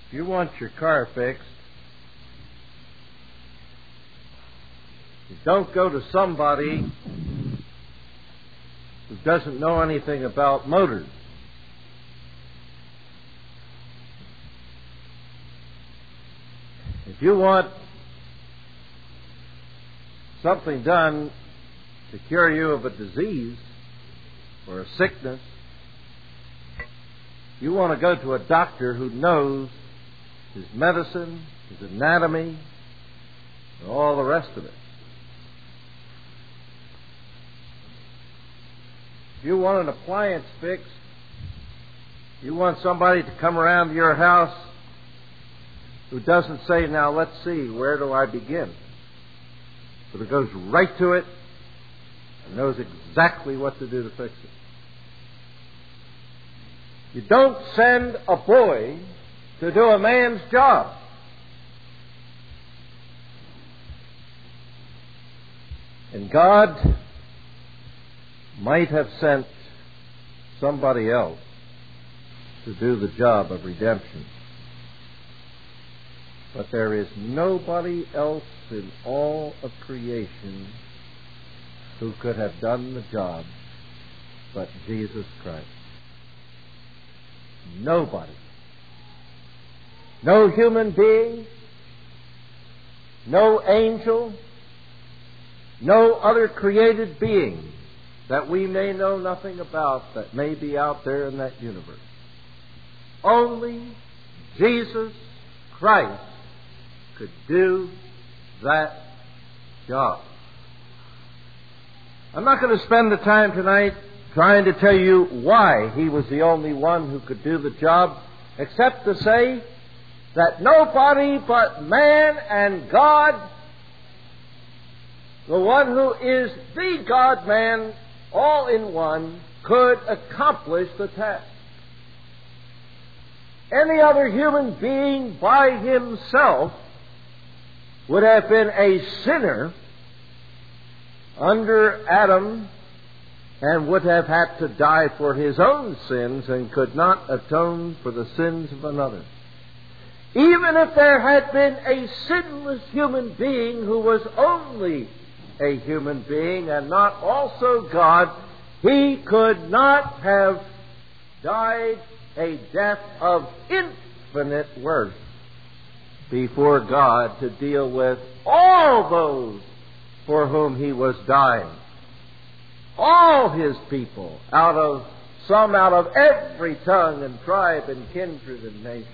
If you want your car fixed, you don't go to somebody who doesn't know anything about motors. If you want something done to cure you of a disease or a sickness, you want to go to a doctor who knows his medicine, his anatomy, and all the rest of it. If you want an appliance fixed, you want somebody to come around to your house who doesn't say, now let's see, where do I begin? But it goes right to it and knows exactly what to do to fix it. You don't send a boy to do a man's job. And God might have sent somebody else to do the job of redemption. But there is nobody else in all of creation who could have done the job but Jesus Christ. Nobody. No human being, no angel, no other created being that we may know nothing about that may be out there in that universe. Only Jesus Christ could do that job. I'm not going to spend the time tonight trying to tell you why he was the only one who could do the job, except to say that nobody but man and God, the one who is the God-man, all in one, could accomplish the task. Any other human being by himself would have been a sinner under Adam and would have had to die for his own sins and could not atone for the sins of another. Even if there had been a sinless human being who was only a human being and not also God, he could not have died a death of infinite worth before God to deal with all those for whom he was dying. All his people, some out of every tongue and tribe and kindred and nation.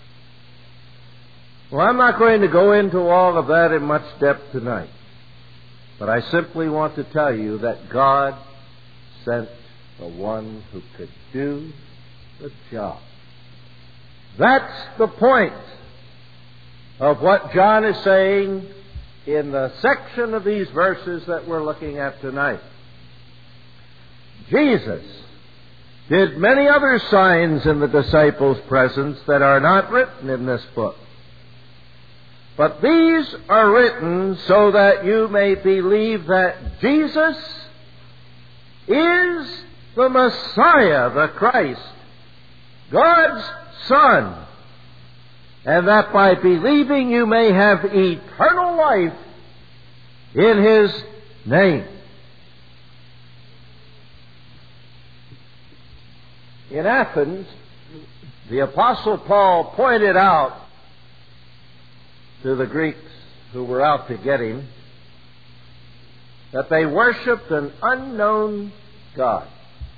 Well, I'm not going to go into all of that in much depth tonight, but I simply want to tell you that God sent the one who could do the job. That's the point of what John is saying in the section of these verses that we're looking at tonight. Jesus did many other signs in the disciples' presence that are not written in this book. But these are written so that you may believe that Jesus is the Messiah, the Christ, God's Son, and that by believing you may have eternal life in His name. In Athens, the Apostle Paul pointed out to the Greeks who were out to get him that they worshipped an unknown God.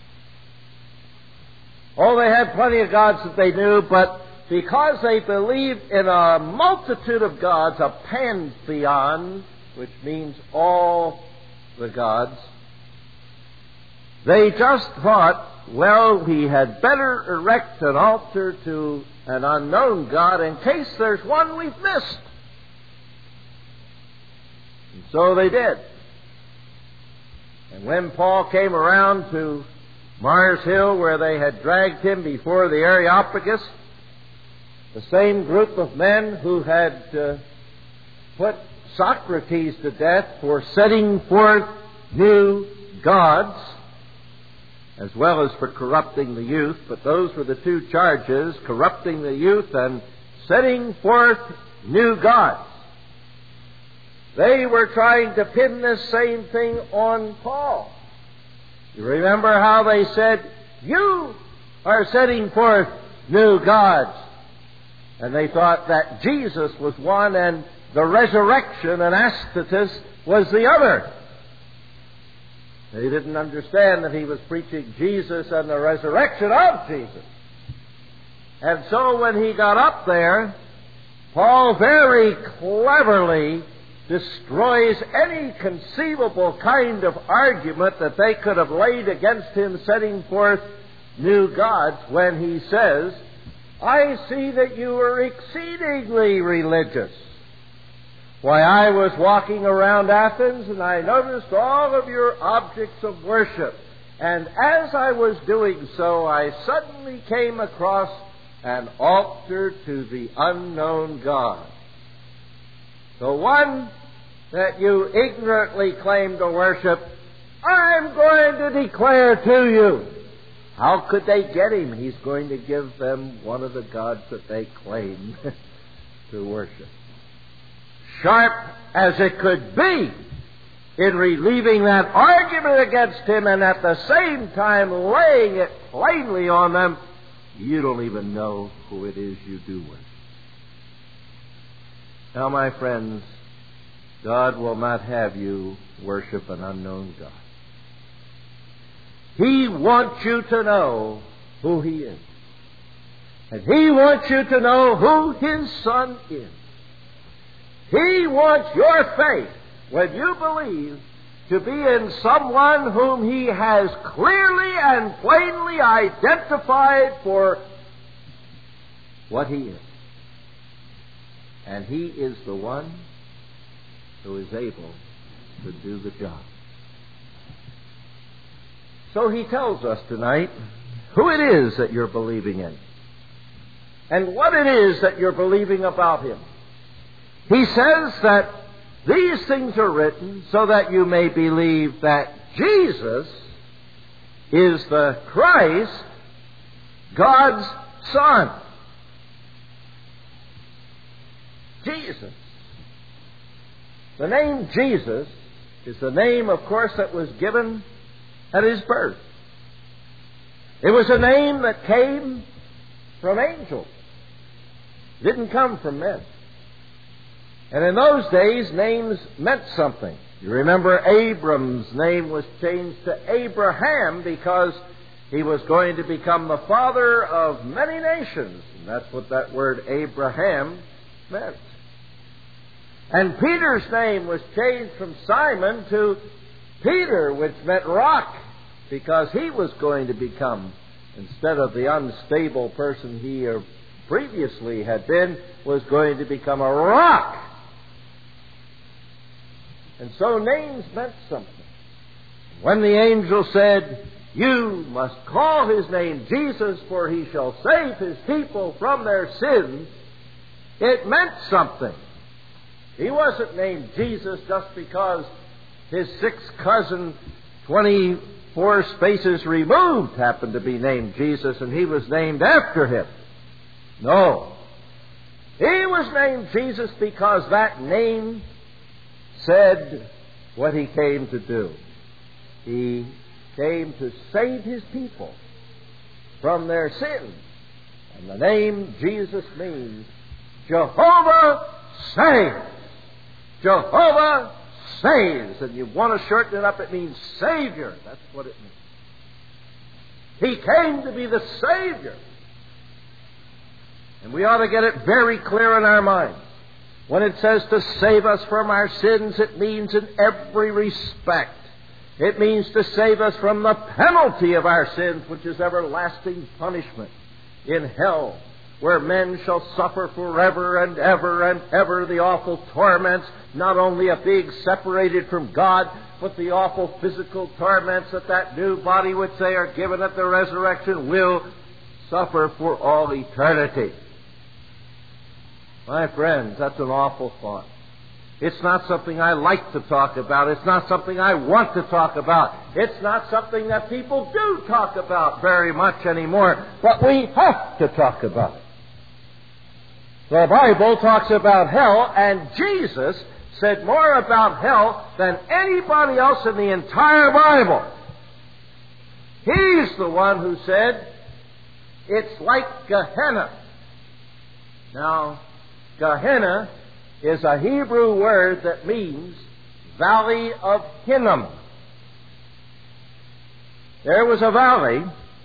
Oh, they had plenty of gods that they knew, but because they believed in a multitude of gods, a pantheon, which means all the gods, they just thought, well, we had better erect an altar to an unknown God in case there's one we've missed. And so they did. And when Paul came around to Mars Hill, where they had dragged him before the Areopagus, the same group of men who had put Socrates to death for setting forth new gods, as well as for corrupting the youth, but those were the two charges, corrupting the youth and setting forth new gods. They were trying to pin this same thing on Paul. You remember how they said, "You are setting forth new gods." And they thought that Jesus was one and the resurrection, Anastasis, was the other. They didn't understand that he was preaching Jesus and the resurrection of Jesus. And so when he got up there, Paul very cleverly destroys any conceivable kind of argument that they could have laid against him setting forth new gods when he says, "I see that you are exceedingly religious. Why, I was walking around Athens and I noticed all of your objects of worship. And as I was doing so, I suddenly came across an altar to the unknown God. The one that you ignorantly claim to worship, I'm going to declare to you." How could they get him? He's going to give them one of the gods that they claim to worship. Sharp as it could be in relieving that argument against him and at the same time laying it plainly on them, you don't even know who it is you do worship. Now, my friends, God will not have you worship an unknown God. He wants you to know who He is. And He wants you to know who His Son is. He wants your faith, when you believe, to be in someone whom He has clearly and plainly identified for what He is. And He is the one who is able to do the job. So He tells us tonight who it is that you're believing in and what it is that you're believing about Him. He says that these things are written so that you may believe that Jesus is the Christ, God's Son. Jesus. The name Jesus is the name, of course, that was given at His birth. It was a name that came from angels. It didn't come from men. And in those days, names meant something. You remember Abram's name was changed to Abraham because he was going to become the father of many nations. And that's what that word Abraham meant. And Peter's name was changed from Simon to Peter, which meant rock, because he was going to become, instead of the unstable person he previously had been, was going to become a rock. And so names meant something. When the angel said, "You must call His name Jesus, for He shall save His people from their sins," it meant something. He wasn't named Jesus just because his sixth cousin, 24 spaces removed, happened to be named Jesus and he was named after him. No. He was named Jesus because that name said what He came to do. He came to save His people from their sins. And the name Jesus means Jehovah saves. Jehovah saves. And you want to shorten it up, it means Savior. That's what it means. He came to be the Savior. And we ought to get it very clear in our minds. When it says to save us from our sins, it means in every respect. It means to save us from the penalty of our sins, which is everlasting punishment in hell, where men shall suffer forever and ever the awful torments, not only of being separated from God, but the awful physical torments that new body which they are given at the resurrection will suffer for all eternity. My friends, that's an awful thought. It's not something I like to talk about. It's not something I want to talk about. It's not something that people do talk about very much anymore. But we have to talk about it. The Bible talks about hell, and Jesus said more about hell than anybody else in the entire Bible. He's the one who said, it's like Gehenna. Now, Gehenna is a Hebrew word that means Valley of Hinnom. There was a valley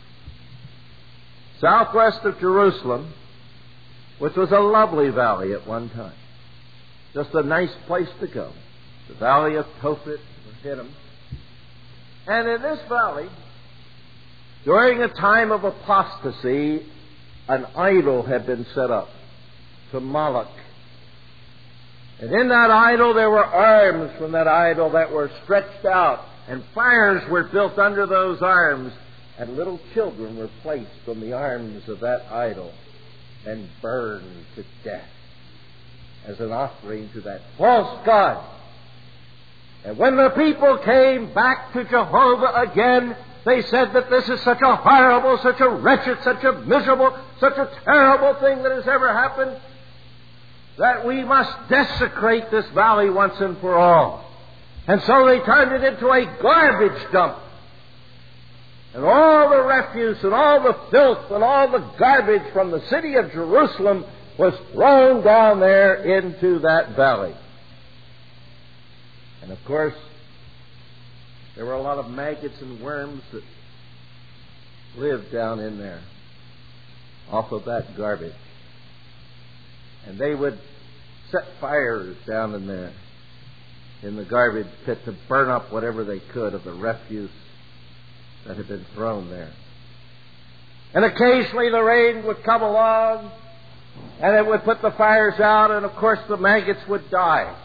southwest of Jerusalem, which was a lovely valley at one time. Just a nice place to go. The Valley of Tophet or Hinnom. And in this valley, during a time of apostasy, an idol had been set up to Moloch. And in that idol there were arms from that idol that were stretched out, and fires were built under those arms, and little children were placed from the arms of that idol and burned to death as an offering to that false god. And when the people came back to Jehovah again, they said that this is such a horrible, such a wretched, such a miserable, such a terrible thing that has ever happened, that we must desecrate this valley once and for all. And so they turned it into a garbage dump. And all the refuse and all the filth and all the garbage from the city of Jerusalem was thrown down there into that valley. And of course, there were a lot of maggots and worms that lived down in there off of that garbage. And they would set fires down in there in the garbage pit to burn up whatever they could of the refuse that had been thrown there. And occasionally the rain would come along and it would put the fires out, and of course the maggots would die.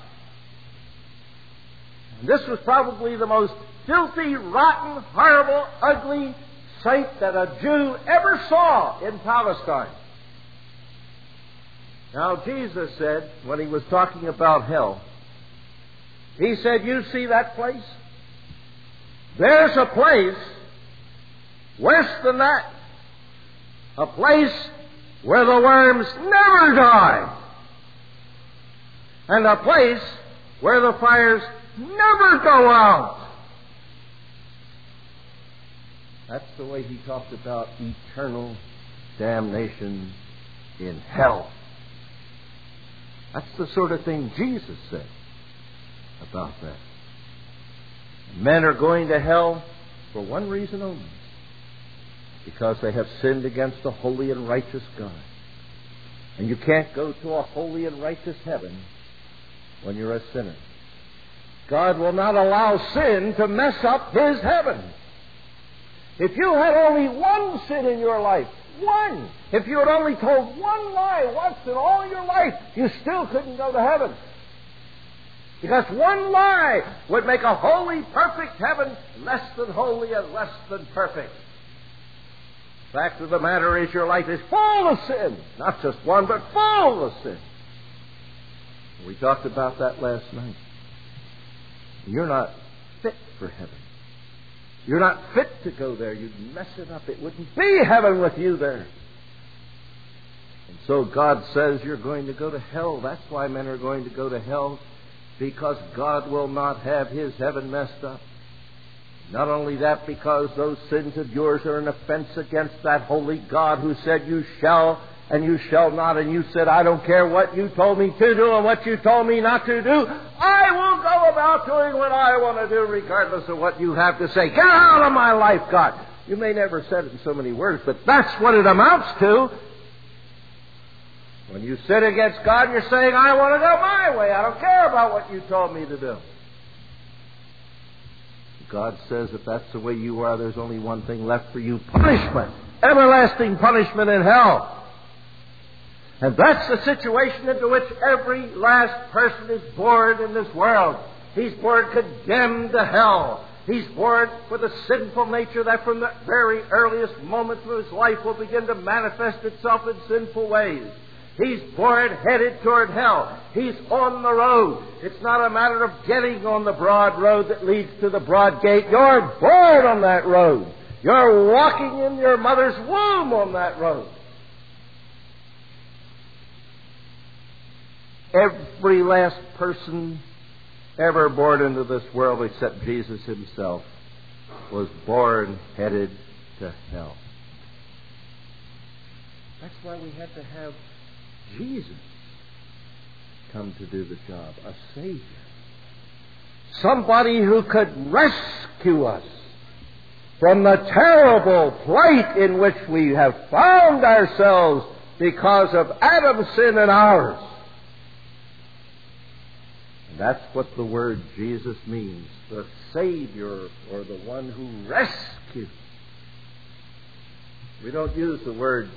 And this was probably the most filthy, rotten, horrible, ugly sight that a Jew ever saw in Palestine. Now, Jesus said, when he was talking about hell, he said, you see that place? There's a place worse than that. A place where the worms never die. And a place where the fires never go out. That's the way he talked about eternal damnation in hell. That's the sort of thing Jesus said about that. Men are going to hell for one reason only: because they have sinned against a holy and righteous God. And you can't go to a holy and righteous heaven when you're a sinner. God will not allow sin to mess up His heaven. If you had only one sin in your life, one, if you had only told one lie once in all your life, you still couldn't go to heaven. Because one lie would make a holy, perfect heaven less than holy and less than perfect. The fact of the matter is, your life is full of sin. Not just one, but full of sin. We talked about that last night. You're not fit for heaven. You're not fit to go there. You'd mess it up. It wouldn't be heaven with you there. And so God says you're going to go to hell. That's why men are going to go to hell, because God will not have His heaven messed up. Not only that, because those sins of yours are an offense against that holy God who said you shall and you shall not, and you said, I don't care what you told me to do and what you told me not to do. I will go about doing what I want to do regardless of what you have to say. Get out of my life, God. You may never said it in so many words, but that's what it amounts to. When you sin against God, you're saying, I want to go my way. I don't care about what you told me to do. God says if that's the way you are, there's only one thing left for you: punishment. Everlasting punishment in hell. And that's the situation into which every last person is born in this world. He's born condemned to hell. He's born with a sinful nature that from the very earliest moments of his life will begin to manifest itself in sinful ways. He's born headed toward hell. He's on the road. It's not a matter of getting on the broad road that leads to the broad gate. You're born on that road. You're walking in your mother's womb on that road. Every last person ever born into this world except Jesus himself was born headed to hell. That's why we had to have Jesus come to do the job, a Savior. Somebody who could rescue us from the terrible plight in which we have found ourselves because of Adam's sin and ours. And that's what the word Jesus means, the Savior, or the one who rescues. We don't use the word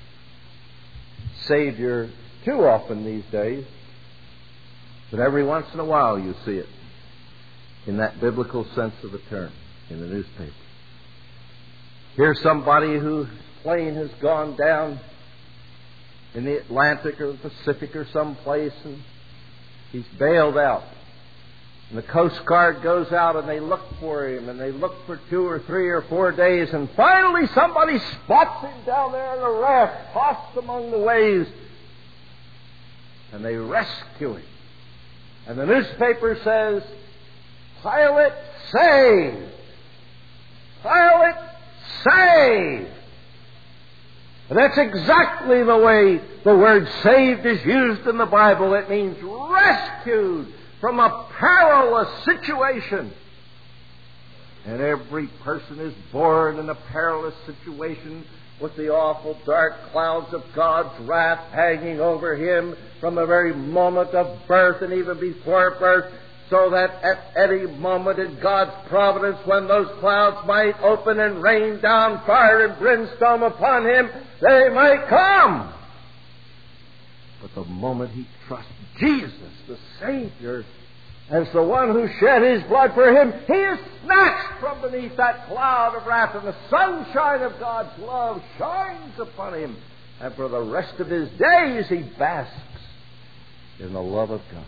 Savior too often these days, but every once in a while you see it in that biblical sense of the term in the newspaper. Here's somebody whose plane has gone down in the Atlantic or the Pacific or someplace, and he's bailed out. And the Coast Guard goes out and they look for him, and they look for 2 or 3 or 4 days, and finally somebody spots him down there in a raft, tossed among the waves, and they rescue him. And the newspaper says, "Pilot saved! Pilot saved!" And that's exactly the way the word saved is used in the Bible. It means rescued from a perilous situation. And every person is born in a perilous situation with the awful dark clouds of God's wrath hanging over him from the very moment of birth and even before birth, so that at any moment in God's providence, when those clouds might open and rain down fire and brimstone upon him, they might come. But the moment he trusts Jesus, the Savior, as the one who shed his blood for him, he is snatched from beneath that cloud of wrath, and the sunshine of God's love shines upon him. And for the rest of his days he basks in the love of God.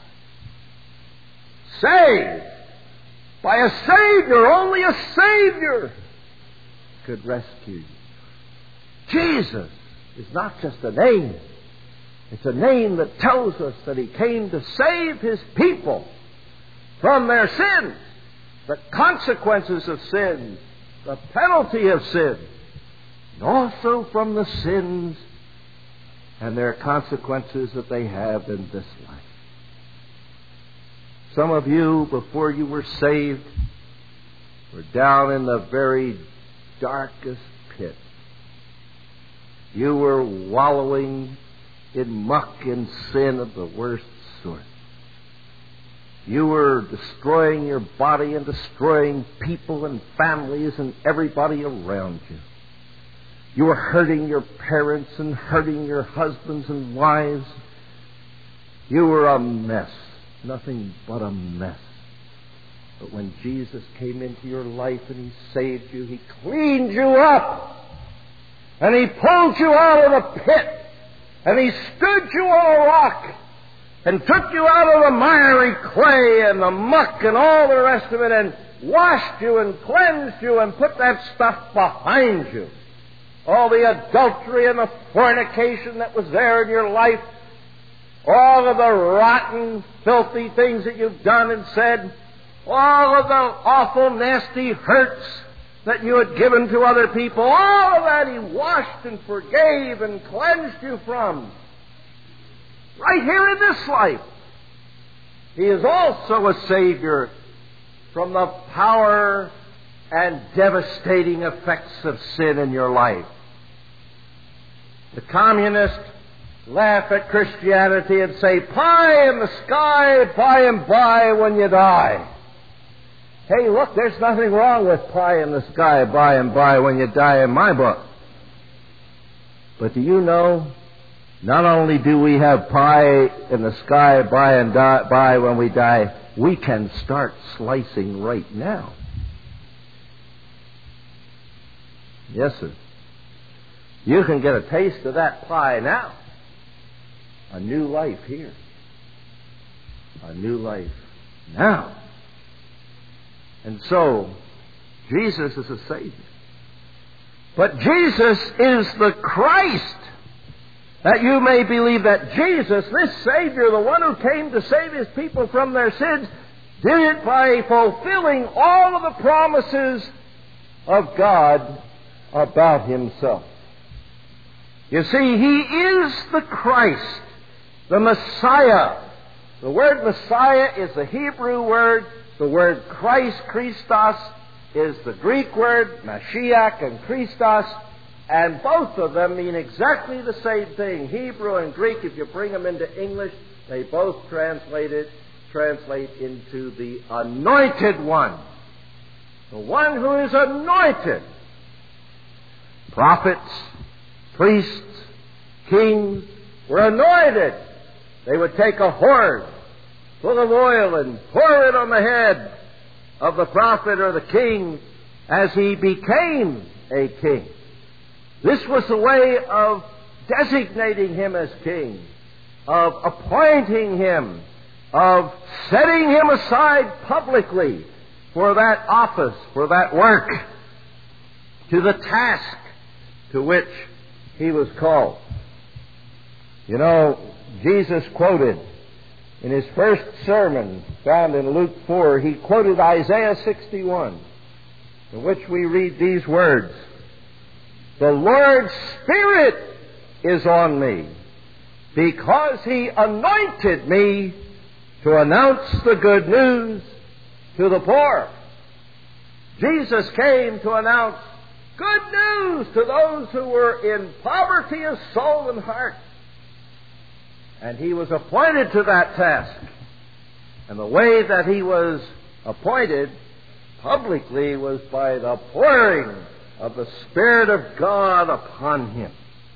Saved by a Savior. Only a Savior could rescue you. Jesus is not just a name. It's a name that tells us that he came to save his people from their sins, the consequences of sin, the penalty of sin, and also from the sins and their consequences that they have in this life. Some of you, before you were saved, were down in the very darkest pit. You were wallowing in muck and sin of the worst sort. You were destroying your body and destroying people and families and everybody around you. You were hurting your parents and hurting your husbands and wives. You were a mess. Nothing but a mess. But when Jesus came into your life and he saved you, he cleaned you up. And he pulled you out of the pit. And he stood you on a rock. And took you out of the miry clay and the muck and all the rest of it, and washed you and cleansed you and put that stuff behind you. All the adultery and the fornication that was there in your life, all of the rotten, filthy things that you've done and said, all of the awful, nasty hurts that you had given to other people, all of that he washed and forgave and cleansed you from. Right here in this life. He is also a Savior from the power and devastating effects of sin in your life. The communists laugh at Christianity and say, pie in the sky by and by when you die. Hey, look, there's nothing wrong with pie in the sky by and by when you die in my book. But do you know, not only do we have pie in the sky by and by when we die, we can start slicing right now. Yes, sir. You can get a taste of that pie now. A new life here. A new life now. And so, Jesus is a Savior. But Jesus is the Christ. that you may believe that Jesus, this Savior, the one who came to save His people from their sins, did it by fulfilling all of the promises of God about Himself. You see, He is the Christ, the Messiah. The word Messiah is the Hebrew word. The word Christ, Christos, is the Greek word, Mashiach and Christos. And both of them mean exactly the same thing. Hebrew and Greek, if you bring them into English, they both translate into the Anointed One. The one who is anointed. Prophets, priests, kings were anointed. They would take a horn full of oil and pour it on the head of the prophet or the king as he became a king. This was the way of designating him as king, of appointing him, of setting him aside publicly for that office, for that work, to the task to which he was called. You know, Jesus quoted in his first sermon, found in Luke 4, he quoted Isaiah 61, in which we read these words, "The Lord's Spirit is on me, because He anointed me to announce the good news to the poor." Jesus came to announce good news to those who were in poverty of soul and heart. And He was appointed to that task. And the way that He was appointed publicly was by the pouring of the Spirit of God upon Him.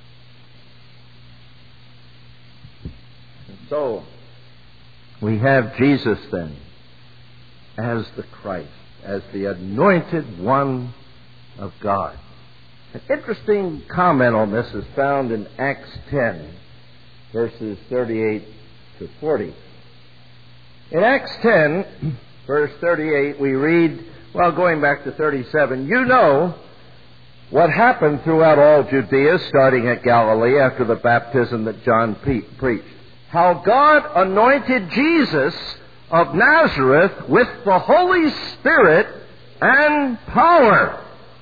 And so, we have Jesus then as the Christ, as the anointed one of God. An interesting comment on this is found in Acts 10, verses 38 to 40. In Acts 10, verse 38, we read, well, going back to 37, "You know what happened throughout all Judea, starting at Galilee after the baptism that John preached. How God anointed Jesus of Nazareth with the Holy Spirit and power.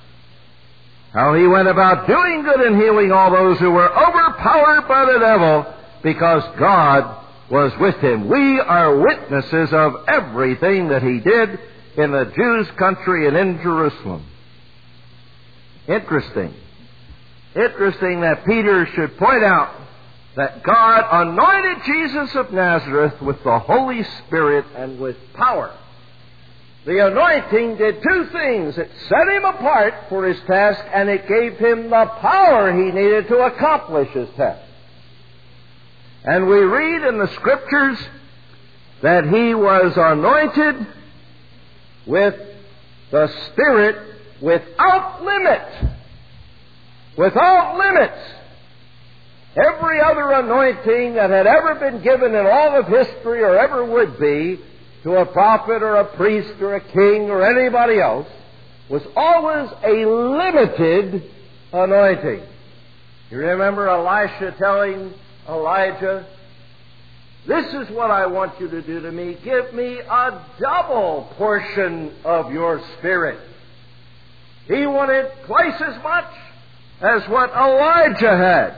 How He went about doing good and healing all those who were overpowered by the devil, because God was with Him." We are witnesses of everything that He did in the Jews' country and in Jerusalem. Interesting that Peter should point out that God anointed Jesus of Nazareth with the Holy Spirit and with power. The anointing did two things. It set Him apart for His task, and it gave Him the power He needed to accomplish His task. And we read in the Scriptures that He was anointed with the Spirit without limit. Without limits. Every other anointing that had ever been given in all of history or ever would be to a prophet or a priest or a king or anybody else was always a limited anointing. You remember Elisha telling Elijah, "This is what I want you to do to me. Give me a double portion of your Spirit." He wanted twice as much as what Elijah had.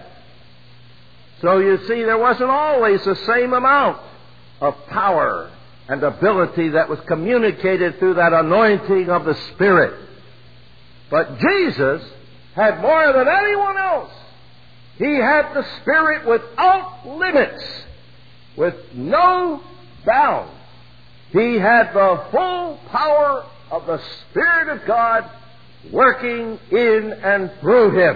So you see, there wasn't always the same amount of power and ability that was communicated through that anointing of the Spirit. But Jesus had more than anyone else. He had the Spirit without limits, with no bounds. He had the full power of the Spirit of God working in and through Him.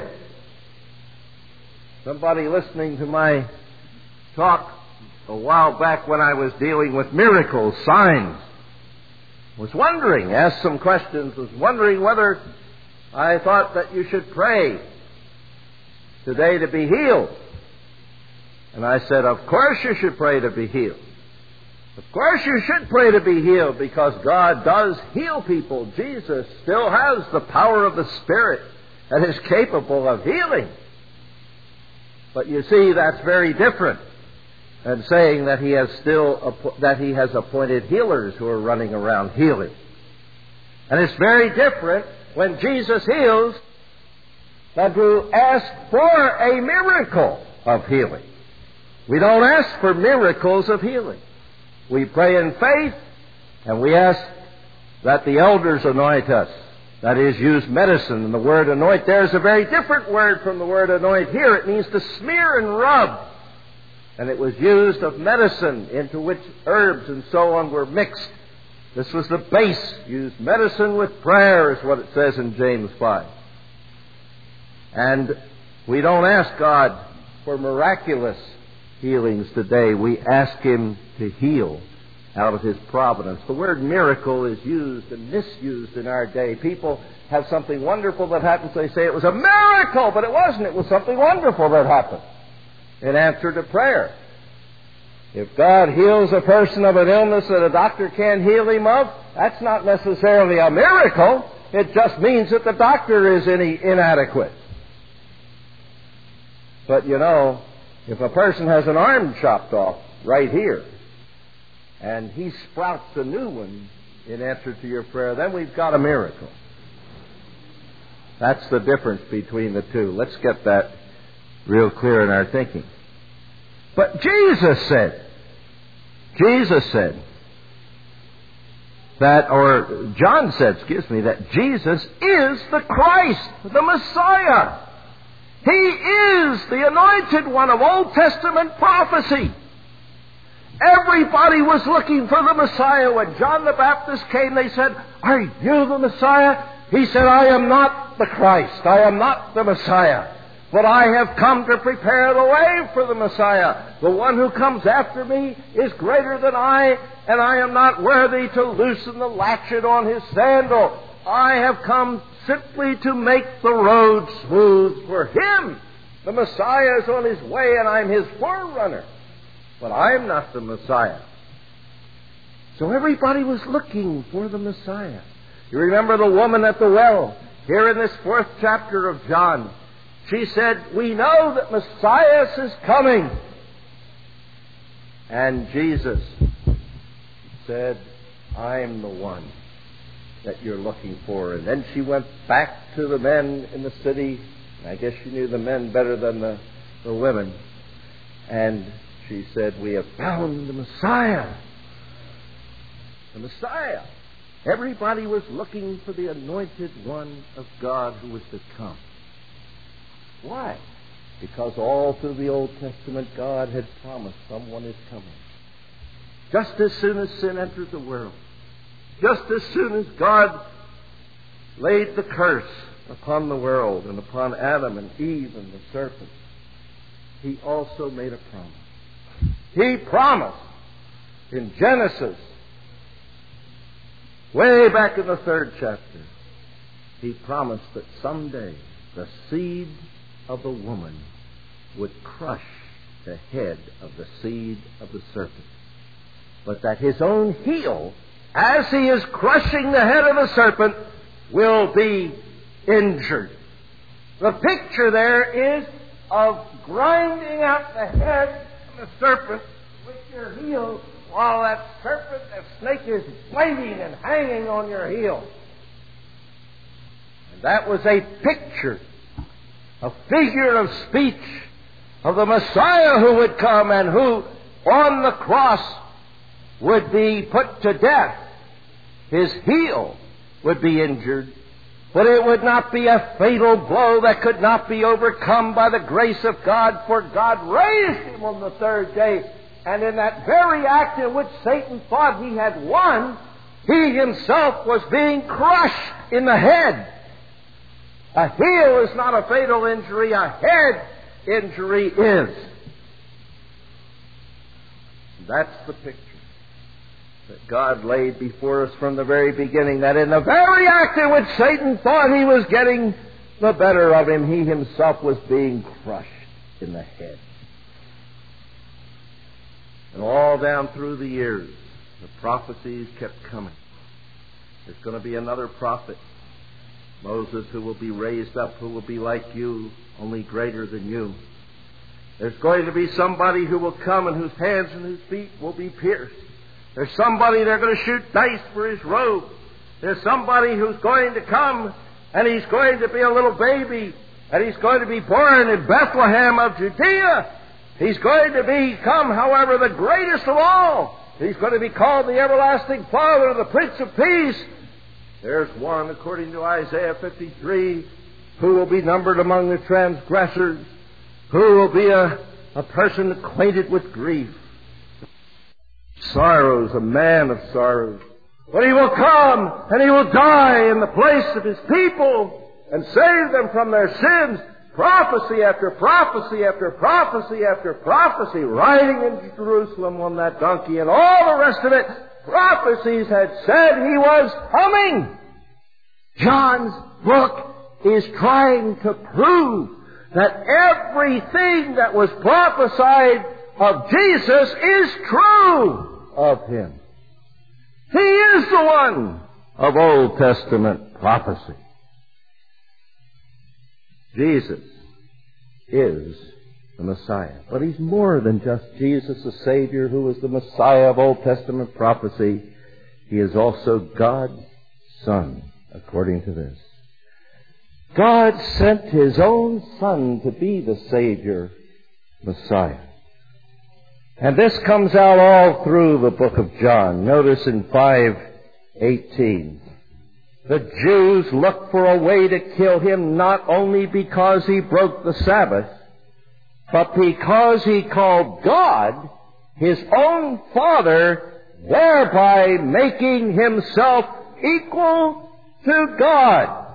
Somebody listening to my talk a while back when I was dealing with miracles, signs, was wondering, asked some questions, was wondering whether I thought that you should pray today to be healed. And I said, of course you should pray to be healed. Of course you should pray to be healed, because God does heal people. Jesus still has the power of the Spirit and is capable of healing. But you see, that's very different than saying that he has appointed healers who are running around healing. And it's very different when Jesus heals than to ask for a miracle of healing. We don't ask for miracles of healing. We pray in faith, and we ask that the elders anoint us. That is, use medicine. And the word anoint there is a very different word from the word anoint here. It means to smear and rub. And it was used of medicine into which herbs and so on were mixed. This was the base. Use medicine with prayer is what it says in James 5. And we don't ask God for miraculous healings today. We ask Him to heal out of His providence. The word miracle is used and misused in our day. People have something wonderful that happens. They say it was a miracle, but it wasn't. It was something wonderful that happened in answer to prayer. If God heals a person of an illness that a doctor can't heal him of, that's not necessarily a miracle. It just means that the doctor is inadequate. But you know, if a person has an arm chopped off right here, and he sprouts a new one in answer to your prayer, then we've got a miracle. That's the difference between the two. Let's get that real clear in our thinking. But Jesus said that, or John said, that Jesus is the Christ, the Messiah. He is the anointed one of Old Testament prophecy. Everybody was looking for the Messiah. When John the Baptist came, they said, "Are you the Messiah?" He said, "I am not the Christ. I am not the Messiah. But I have come to prepare the way for the Messiah. The one who comes after me is greater than I, and I am not worthy to loosen the latchet on his sandal. I have come simply to make the road smooth for him. The Messiah is on his way, and I'm his forerunner. But I'm not the Messiah." So everybody was looking for the Messiah. You remember the woman at the well, here in this 4th chapter of John. She said, "We know that Messiah is coming." And Jesus said, "I'm the one that you're looking for." And then she went back to the men in the city. I guess she knew the men better than the women. And she said, "We have found the Messiah." The Messiah. Everybody was looking for the anointed one of God who was to come. Why? Because all through the Old Testament, God had promised someone is coming. Just as soon as sin entered the world, just as soon as God laid the curse upon the world and upon Adam and Eve and the serpent, He also made a promise. He promised in Genesis, way back in the 3rd chapter, He promised that someday the seed of the woman would crush the head of the seed of the serpent. But that His own heel, as He is crushing the head of the serpent, will be injured. The picture there is of grinding out the head of the serpent with your heel, while that serpent, that snake, is biting and hanging on your heel. And that was a picture, a figure of speech of the Messiah who would come and who on the cross would be put to death. His heel would be injured, but it would not be a fatal blow that could not be overcome by the grace of God, for God raised Him on the 3rd day. And in that very act in which Satan thought he had won, he himself was being crushed in the head. A heel is not a fatal injury. A head injury is. That's the picture that God laid before us from the very beginning, that in the very act in which Satan thought he was getting the better of him, he himself was being crushed in the head. And all down through the years, the prophecies kept coming. There's going to be another prophet, Moses, who will be raised up, who will be like you, only greater than you. There's going to be somebody who will come and whose hands and whose feet will be pierced. There's somebody they're going to shoot dice for his robe. There's somebody who's going to come and he's going to be a little baby and he's going to be born in Bethlehem of Judea. He's going to become, however, the greatest of all. He's going to be called the Everlasting Father, the Prince of Peace. There's one, according to Isaiah 53, who will be numbered among the transgressors, who will be a person acquainted with grief, sorrows, a man of sorrows. But he will come and he will die in the place of his people and save them from their sins. Prophecy after prophecy after prophecy after prophecy, riding into Jerusalem on that donkey and all the rest of it, prophecies had said he was coming. John's book is trying to prove that everything that was prophesied of Jesus is true of him. He is the one of Old Testament prophecy. Jesus is the Messiah. But he's more than just Jesus, the Savior, who is the Messiah of Old Testament prophecy. He is also God's Son, according to this. God sent his own Son to be the Savior, Messiah. And this comes out all through the book of John. Notice in 5:18. The Jews looked for a way to kill him not only because he broke the Sabbath, but because he called God his own Father, thereby making himself equal to God.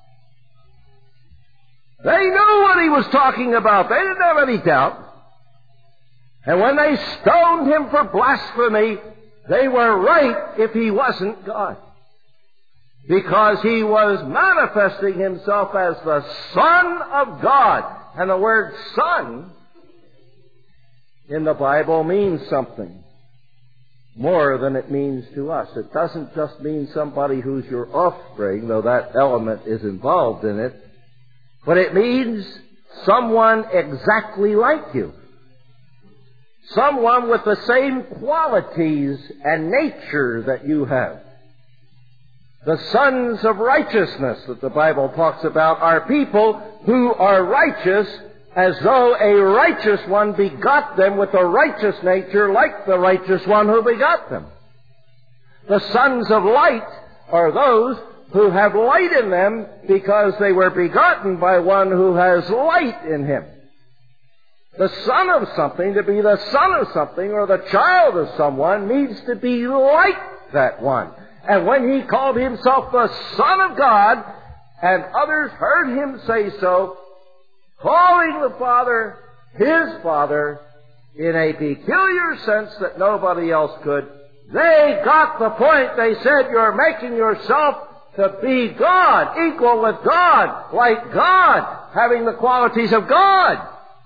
They knew what he was talking about. They didn't have any doubt. And when they stoned him for blasphemy, they were right if he wasn't God. Because he was manifesting himself as the Son of God. And the word Son in the Bible means something more than it means to us. It doesn't just mean somebody who's your offspring, though that element is involved in it, but it means someone exactly like you. Someone with the same qualities and nature that you have. The sons of righteousness that the Bible talks about are people who are righteous as though a righteous one begot them with a righteous nature like the righteous one who begot them. The sons of light are those who have light in them because they were begotten by one who has light in him. The son of something, to be the son of something or the child of someone, needs to be like that one. And when he called himself the Son of God, and others heard him say so, calling the Father his Father in a peculiar sense that nobody else could, they got the point. They said, you're making yourself to be God, equal with God, like God, having the qualities of God.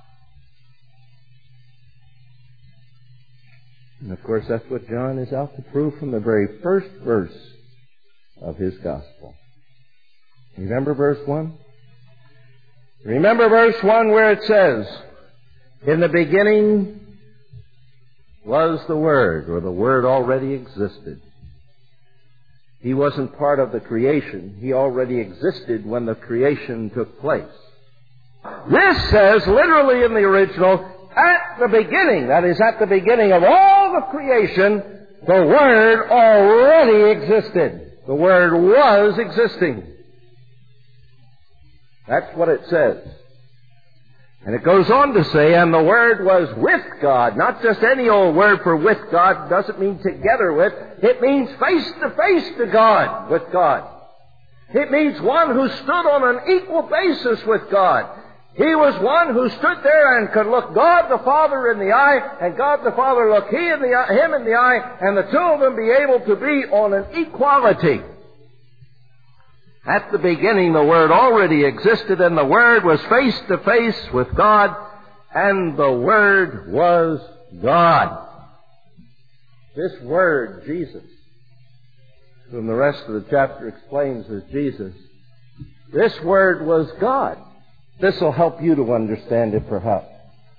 And of course, that's what John is out to prove from the very first verse of his gospel. Remember verse 1? Remember verse 1 where it says, in the beginning was the Word, or the Word already existed. He wasn't part of the creation. He already existed when the creation took place. This says, literally in the original, at the beginning, that is, at the beginning of all the creation, the Word already existed. The Word was existing. That's what it says. And it goes on to say, and the Word was with God. Not just any old word for with God. Doesn't mean together with. It means face to face to God, with God. It means one who stood on an equal basis with God. He was one who stood there and could look God the Father in the eye, and God the Father look him in the eye, and the two of them be able to be on an equality. At the beginning, the Word already existed, and the Word was face to face with God, and the Word was God. This Word, Jesus, whom the rest of the chapter explains as Jesus, this Word was God. This will help you to understand it, perhaps.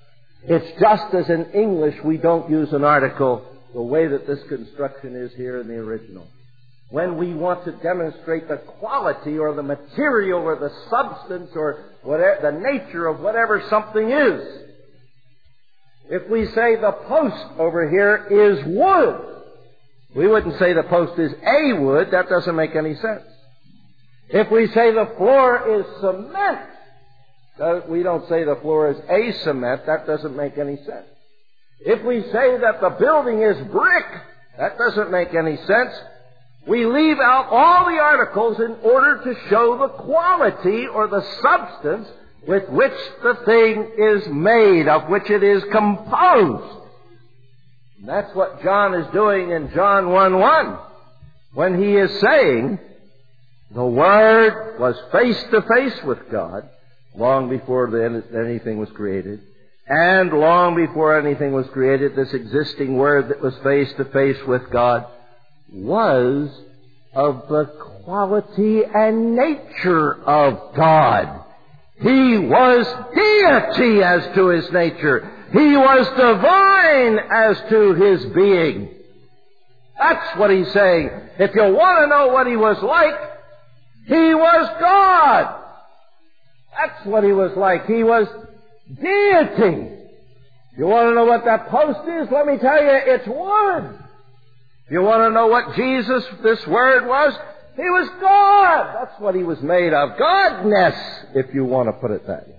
It's just as in English we don't use an article the way that this construction is here in the original. When we want to demonstrate the quality or the material or the substance or whatever, the nature of whatever something is. If we say the post over here is wood, we wouldn't say the post is a wood. That doesn't make any sense. If we say the floor is cement, we don't say the floor is a cement. That doesn't make any sense. If we say that the building is brick, that doesn't make any sense. We leave out all the articles in order to show the quality or the substance with which the thing is made, of which it is composed. And that's what John is doing in John 1:1, when he is saying, the Word was face to face with God long before anything was created. And long before anything was created, this existing Word that was face to face with God was of the quality and nature of God. He was deity as to His nature. He was divine as to His being. That's what He's saying. If you want to know what He was like, He was God. That's what He was like. He was deity. You want to know what that post is? Let me tell you, it's wood. You want to know what Jesus, this Word, was? He was God. That's what He was made of. Godness, if you want to put it that way.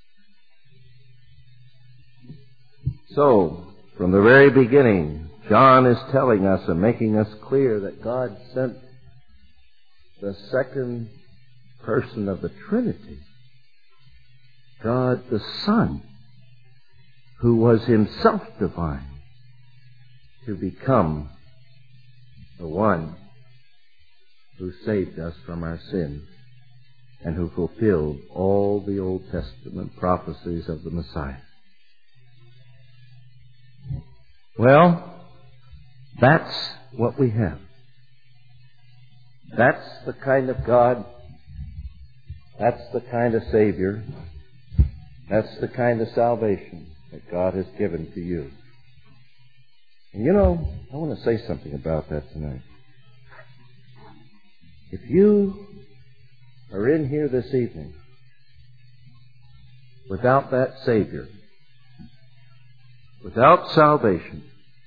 So, from the very beginning, John is telling us and making us clear that God sent the second person of the Trinity, God the Son, who was Himself divine, to become the one who saved us from our sins and who fulfilled all the Old Testament prophecies of the Messiah. Well, that's what we have. That's the kind of God. That's the kind of Savior. That's the kind of salvation that God has given to you. And you know, I want to say something about that tonight. If you are in here this evening without that Savior, without salvation,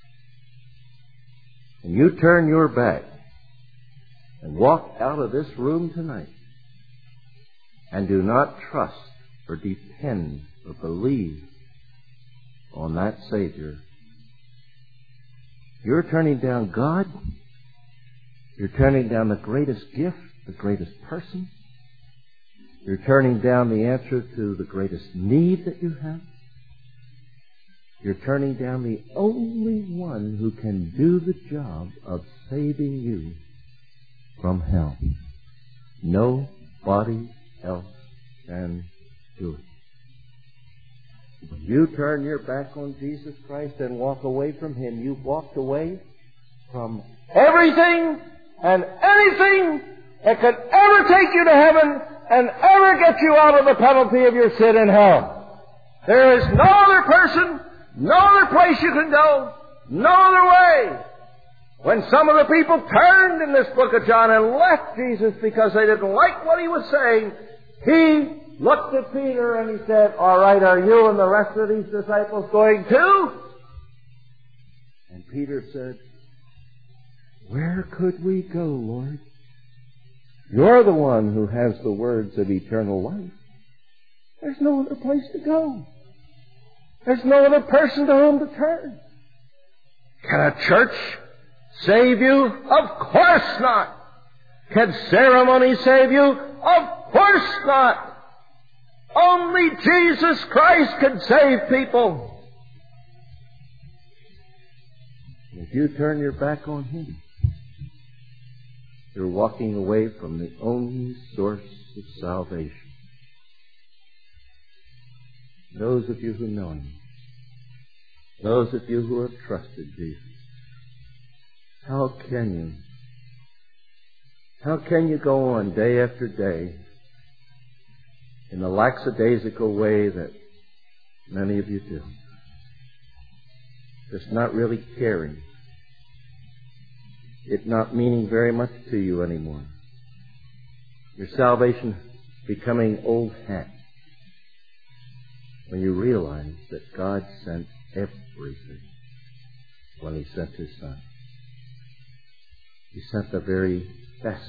and you turn your back and walk out of this room tonight and do not trust or depend or believe on that Savior, you're turning down God. You're turning down the greatest gift, the greatest person. You're turning down the answer to the greatest need that you have. You're turning down the only one who can do the job of saving you from hell. Nobody else can do it. When you turn your back on Jesus Christ and walk away from Him, you've walked away from everything and anything that could ever take you to heaven and ever get you out of the penalty of your sin in hell. There is no other person, no other place you can go, no other way. When some of the people turned in this book of John and left Jesus because they didn't like what He was saying, He looked at Peter and He said, all right, are you and the rest of these disciples going too? And Peter said, where could we go, Lord? You're the one who has the words of eternal life. There's no other place to go. There's no other person to whom to turn. Can a church save you? Of course not. Can ceremony save you? Of course not. Only Jesus Christ can save people. If you turn your back on Him, you're walking away from the only source of salvation. Those of you who know Him, those of you who have trusted Jesus, how can you go on day after day in the lackadaisical way that many of you do? just not really caring, it not meaning very much to you anymore. Your salvation becoming old hat when you realize that God sent everything when He sent His Son. He sent the very best.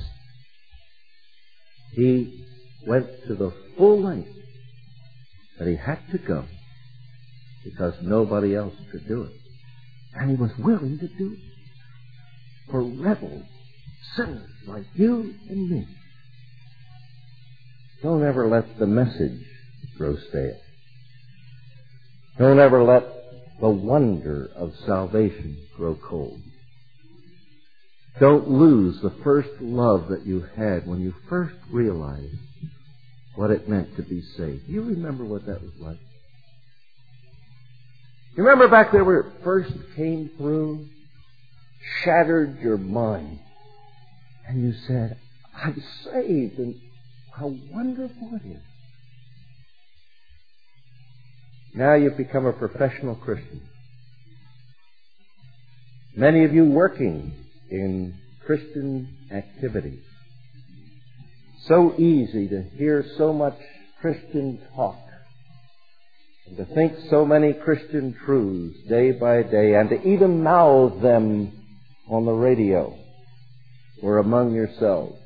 He went to the full length that He had to go because nobody else could do it. And He was willing to do it for rebels, sinners like you and me. Don't ever let the message grow stale. Don't ever let the wonder of salvation grow cold. Don't lose the first love that you had when you first realized what it meant to be saved. Do you remember what that was like? You remember back there where it first came through, shattered your mind, and you said, I'm saved, and how wonderful it is. Now you've become a professional Christian. Many of you working in Christian activities. So easy to hear so much Christian talk and to think so many Christian truths day by day and to even mouth them on the radio or among yourselves.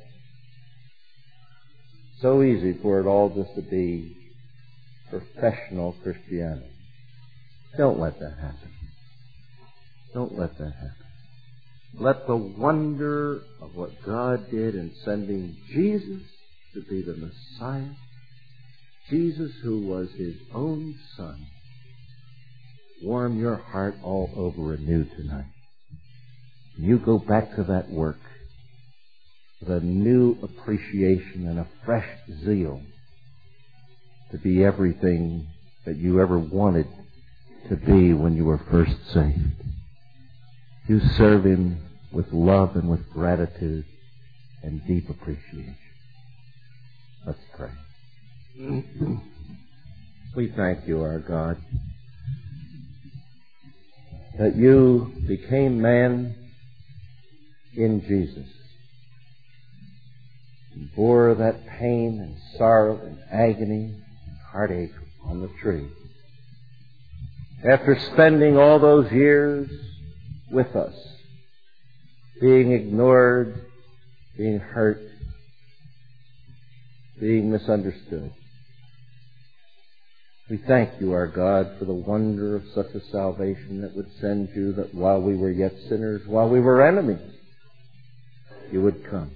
So easy for it all just to be professional Christianity. Don't let that happen. Don't let that happen. Let the wonder of what God did in sending Jesus to be the Messiah, Jesus who was His own Son, warm your heart all over anew tonight. You go back to that work with a new appreciation and a fresh zeal to be everything that you ever wanted to be when you were first saved. You serve Him with love and with gratitude and deep appreciation. Let's pray. We thank You, our God, that You became man in Jesus and bore that pain and sorrow and agony and heartache on the tree. After spending all those years with us, being ignored, being hurt, being misunderstood. We thank You, our God, for the wonder of such a salvation that would send You that while we were yet sinners, while we were enemies, You would come.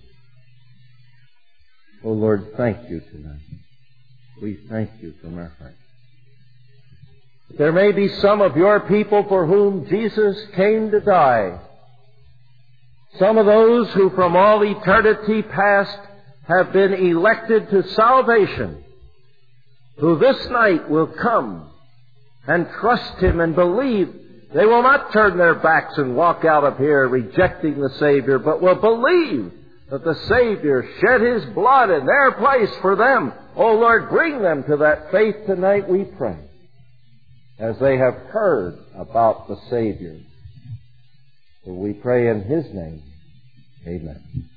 Oh Lord, thank You tonight. We thank You from our hearts. There may be some of Your people for whom Jesus came to die. Some of those who from all eternity past have been elected to salvation, who this night will come and trust Him and believe. They will not turn their backs and walk out of here rejecting the Savior, but will believe that the Savior shed His blood in their place for them. Oh Lord, bring them to that faith tonight, we pray, as they have heard about the Savior. For we pray in His name. Amen.